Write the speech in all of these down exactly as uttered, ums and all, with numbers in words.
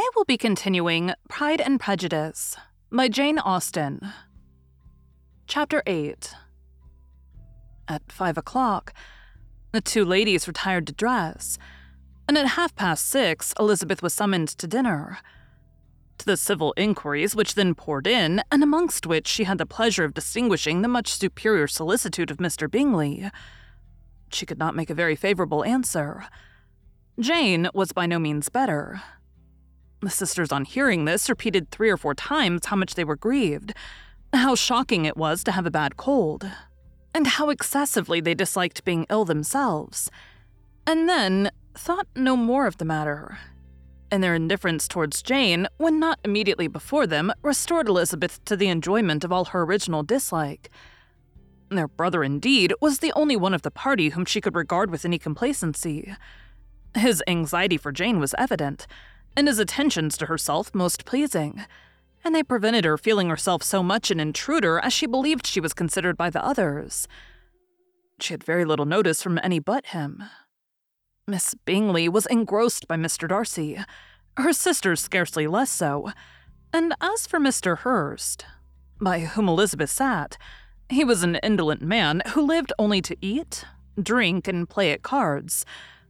Today we'll be continuing Pride and Prejudice by Jane Austen. Chapter eight. At five o'clock, the two ladies retired to dress, and at half past six, Elizabeth was summoned to dinner. To the civil inquiries which then poured in, and amongst which she had the pleasure of distinguishing the much superior solicitude of Mister Bingley, she could not make a very favorable answer. Jane was by no means better. The sisters, on hearing this, repeated three or four times how much they were grieved, how shocking it was to have a bad cold, and how excessively they disliked being ill themselves, and then thought no more of the matter. And their indifference towards Jane, when not immediately before them, restored Elizabeth to the enjoyment of all her original dislike. Their brother, indeed, was the only one of the party whom she could regard with any complacency. His anxiety for Jane was evident, and his attentions to herself most pleasing, and they prevented her feeling herself so much an intruder as she believed she was considered by the others. She had very little notice from any but him. Miss Bingley was engrossed by Mister Darcy, her sisters scarcely less so, and as for Mister Hurst, by whom Elizabeth sat, he was an indolent man who lived only to eat, drink, and play at cards,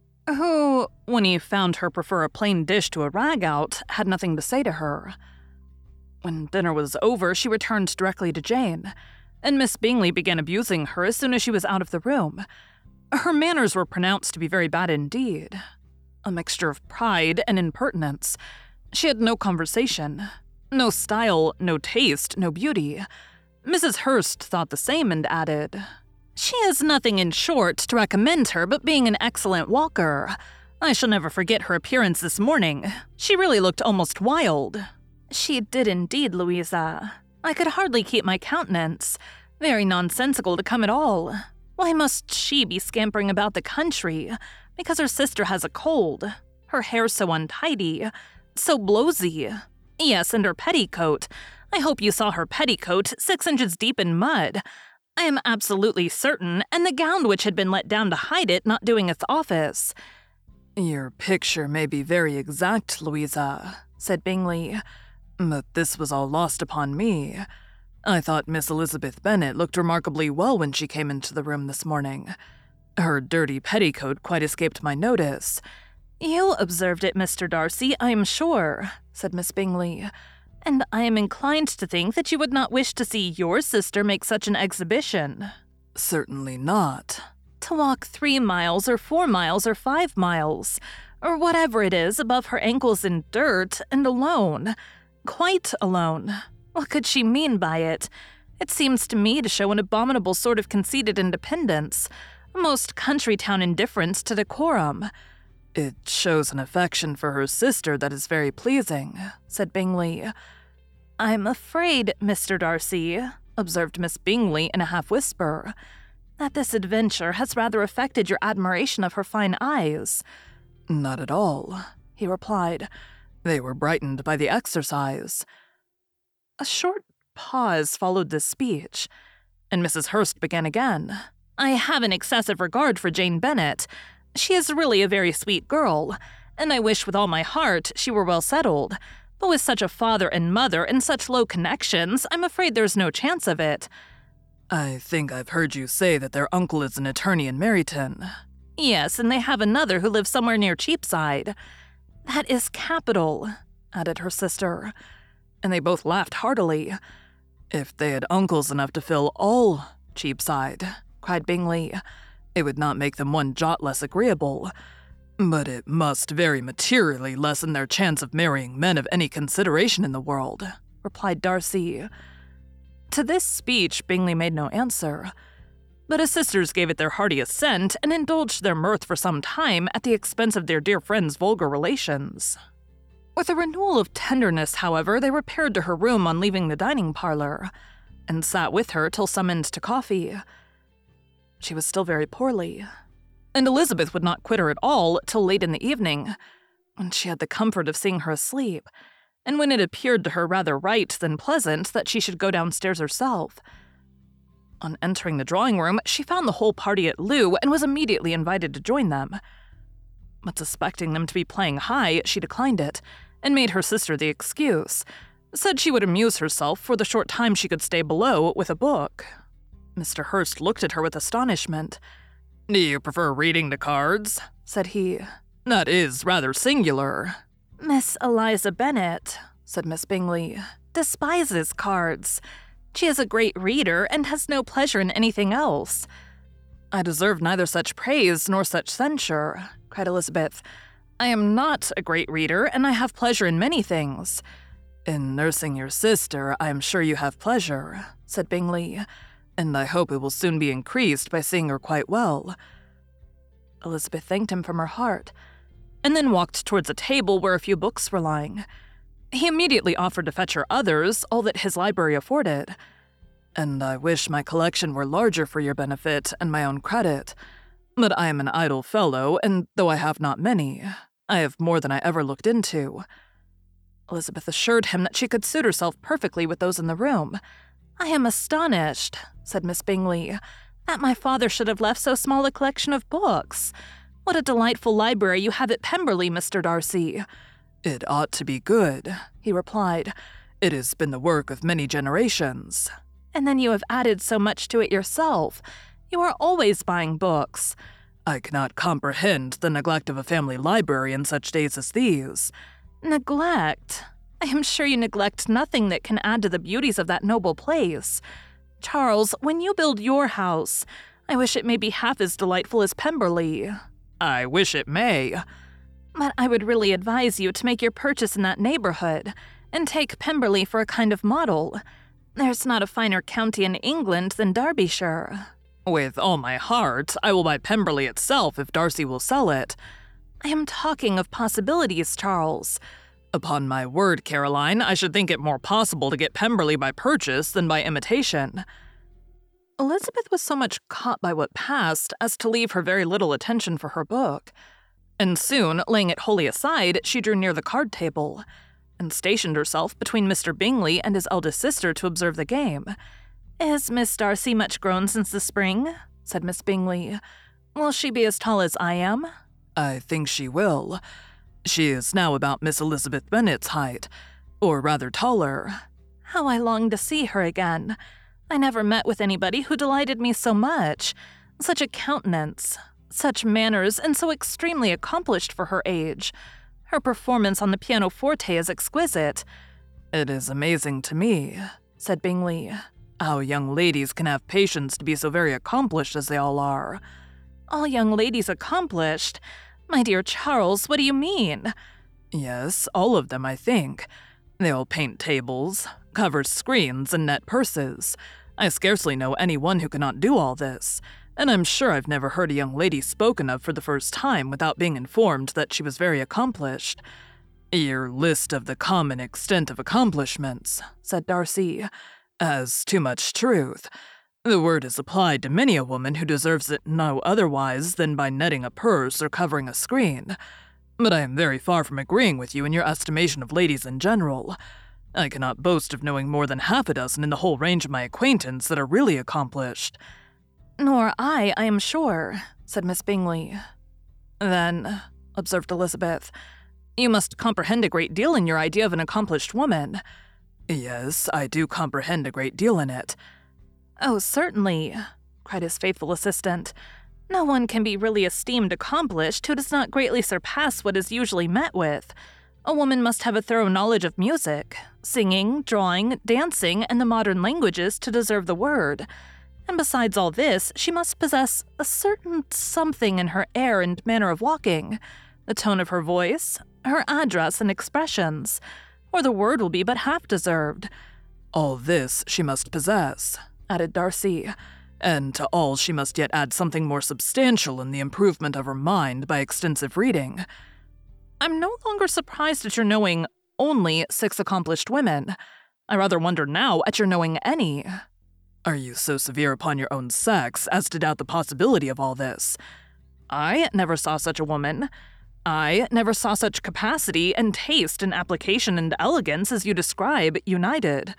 who, when he found her prefer a plain dish to a rag-out, had nothing to say to her. When dinner was over, she returned directly to Jane, and Miss Bingley began abusing her as soon as she was out of the room. Her manners were pronounced to be very bad indeed, a mixture of pride and impertinence. She had no conversation, no style, no taste, no beauty. Missus Hurst thought the same and added, "She has nothing, in short, to recommend her but being an excellent walker. I shall never forget her appearance this morning. She really looked almost wild." "She did indeed, Louisa. I could hardly keep my countenance. Very nonsensical to come at all. Why must she be scampering about the country? Because her sister has a cold. Her hair so untidy, so blowsy. Yes, and her petticoat. I hope you saw her petticoat, six inches deep in mud. I am absolutely certain, and the gown which had been let down to hide it not doing its office." "Your picture may be very exact, Louisa," said Bingley, "but this was all lost upon me. I thought Miss Elizabeth Bennet looked remarkably well when she came into the room this morning. Her dirty petticoat quite escaped my notice." "You observed it, Mister Darcy, I am sure," said Miss Bingley, "and I am inclined to think that you would not wish to see your sister make such an exhibition." "Certainly not." "To walk three miles or four miles or five miles, or whatever it is, above her ankles in dirt, and alone. Quite alone. What could she mean by it? It seems to me to show an abominable sort of conceited independence, a most country-town indifference to decorum." "It shows an affection for her sister that is very pleasing," said Bingley. "I'm afraid, Mister Darcy," observed Miss Bingley in a half-whisper, "that this adventure has rather affected your admiration of her fine eyes." "Not at all," he replied. "They were brightened by the exercise." A short pause followed this speech, and Missus Hurst began again. "I have an excessive regard for Jane Bennet. She is really a very sweet girl, and I wish with all my heart she were well settled. But with such a father and mother and such low connections, I'm afraid there's no chance of it." "I think I've heard you say that their uncle is an attorney in Meryton." "Yes, and they have another who lives somewhere near Cheapside." "That is capital," added her sister, and they both laughed heartily. "If they had uncles enough to fill all Cheapside," cried Bingley, "it would not make them one jot less agreeable. But it must very materially lessen their chance of marrying men of any consideration in the world," replied Darcy. To this speech Bingley made no answer, but his sisters gave it their hearty assent and indulged their mirth for some time at the expense of their dear friend's vulgar relations. With a renewal of tenderness, however, they repaired to her room on leaving the dining parlor, and sat with her till summoned to coffee. She was still very poorly, and Elizabeth would not quit her at all till late in the evening, when she had the comfort of seeing her asleep, and when it appeared to her rather right than pleasant that she should go downstairs herself. On entering the drawing-room, she found the whole party at loo and was immediately invited to join them. But suspecting them to be playing high, she declined it, and made her sister the excuse. Said she would amuse herself for the short time she could stay below with a book. Mister Hurst looked at her with astonishment. "Do you prefer reading to cards?" said he. "That is rather singular." "Miss Eliza Bennet," said Miss Bingley, "despises cards. She is a great reader and has no pleasure in anything else." "I deserve neither such praise nor such censure," cried Elizabeth. "I am not a great reader, and I have pleasure in many things." "In nursing your sister, I am sure you have pleasure," said Bingley, "and I hope it will soon be increased by seeing her quite well." Elizabeth thanked him from her heart, and then walked towards a table where a few books were lying. He immediately offered to fetch her others, all that his library afforded. "And I wish my collection were larger for your benefit and my own credit. But I am an idle fellow, and though I have not many, I have more than I ever looked into." Elizabeth assured him that she could suit herself perfectly with those in the room. "I am astonished," said Miss Bingley, "that my father should have left so small a collection of books. What a delightful library you have at Pemberley, Mister Darcy." "It ought to be good," he replied. "It has been the work of many generations." "And then you have added so much to it yourself. You are always buying books." "I cannot comprehend the neglect of a family library in such days as these." "Neglect? I am sure you neglect nothing that can add to the beauties of that noble place. Charles, when you build your house, I wish it may be half as delightful as Pemberley." "I wish it may." "But I would really advise you to make your purchase in that neighborhood, and take Pemberley for a kind of model. There's not a finer county in England than Derbyshire." "With all my heart, I will buy Pemberley itself if Darcy will sell it." "I am talking of possibilities, Charles." "Upon my word, Caroline, I should think it more possible to get Pemberley by purchase than by imitation." Elizabeth was so much caught by what passed as to leave her very little attention for her book, and soon, laying it wholly aside, she drew near the card table, and stationed herself between Mister Bingley and his eldest sister to observe the game. "Is Miss Darcy much grown since the spring?" said Miss Bingley. "Will she be as tall as I am?" "I think she will. She is now about Miss Elizabeth Bennet's height, or rather taller." "How I long to see her again. I never met with anybody who delighted me so much. Such a countenance, such manners, and so extremely accomplished for her age. Her performance on the pianoforte is exquisite." "It is amazing to me," said Bingley, "how young ladies can have patience to be so very accomplished as they all are." "All young ladies accomplished? My dear Charles, what do you mean?" "Yes, all of them, I think. They all paint tables, cover screens, and net purses. I scarcely know any one who cannot do all this, and I'm sure I've never heard a young lady spoken of for the first time without being informed that she was very accomplished." "Your list of the common extent of accomplishments," said Darcy, "has too much truth. The word is applied to many a woman who deserves it no otherwise than by netting a purse or covering a screen. But I am very far from agreeing with you in your estimation of ladies in general. I cannot boast of knowing more than half a dozen in the whole range of my acquaintance that are really accomplished." "Nor I, I am sure," said Miss Bingley. "Then," observed Elizabeth, "you must comprehend a great deal in your idea of an accomplished woman." "Yes, I do comprehend a great deal in it." "Oh, certainly," cried his faithful assistant. "No one can be really esteemed accomplished who does not greatly surpass what is usually met with. A woman must have a thorough knowledge of music, singing, drawing, dancing, and the modern languages to deserve the word. And besides all this, she must possess a certain something in her air and manner of walking, the tone of her voice, her address and expressions, or the word will be but half deserved." "All this she must possess," added Darcy, "and to all she must yet add something more substantial in the improvement of her mind by extensive reading." "I'm no longer surprised at your knowing only six accomplished women. I rather wonder now at your knowing any." "Are you so severe upon your own sex as to doubt the possibility of all this?" "I never saw such a woman. I never saw such capacity and taste and application and elegance as you describe united."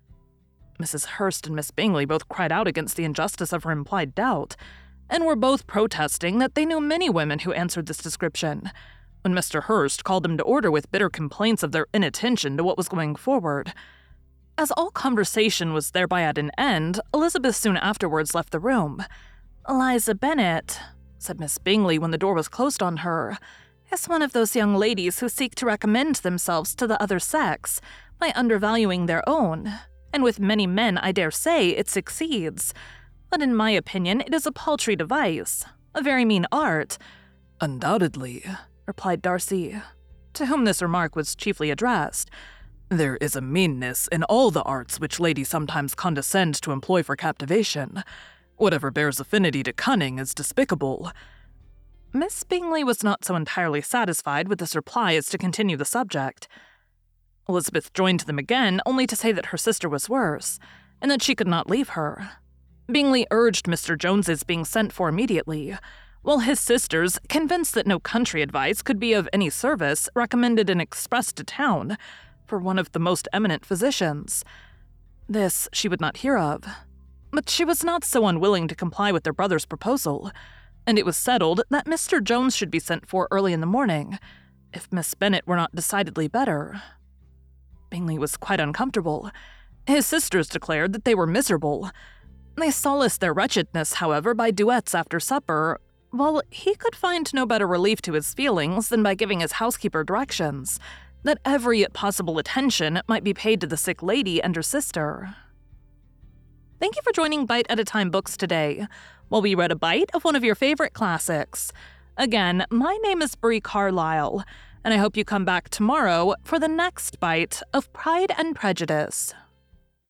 Missus Hurst and Miss Bingley both cried out against the injustice of her implied doubt, and were both protesting that they knew many women who answered this description. when Mister Hurst called them to order with bitter complaints of their inattention to what was going forward. As all conversation was thereby at an end, Elizabeth soon afterwards left the room. "Eliza Bennet," said Miss Bingley when the door was closed on her, "is one of those young ladies who seek to recommend themselves to the other sex by undervaluing their own, and with many men I dare say it succeeds. But in my opinion it is a paltry device, a very mean art." "Undoubtedly," replied Darcy, to whom this remark was chiefly addressed. "There is a meanness in all the arts which ladies sometimes condescend to employ for captivation. Whatever bears affinity to cunning is despicable." Miss Bingley was not so entirely satisfied with this reply as to continue the subject. Elizabeth joined them again, only to say that her sister was worse, and that she could not leave her. Bingley urged Mister Jones's being sent for immediately, while his sisters, convinced that no country advice could be of any service, recommended an express to town for one of the most eminent physicians. This she would not hear of, but she was not so unwilling to comply with their brother's proposal, and it was settled that Mister Jones should be sent for early in the morning, if Miss Bennet were not decidedly better. Bingley was quite uncomfortable. His sisters declared that they were miserable. They solaced their wretchedness, however, by duets after supper, while he could find no better relief to his feelings than by giving his housekeeper directions that every possible attention might be paid to the sick lady and her sister. Thank you for joining Bite at a Time Books today, while we read a bite of one of your favorite classics. Again, my name is Brie Carlisle, and I hope you come back tomorrow for the next bite of Pride and Prejudice.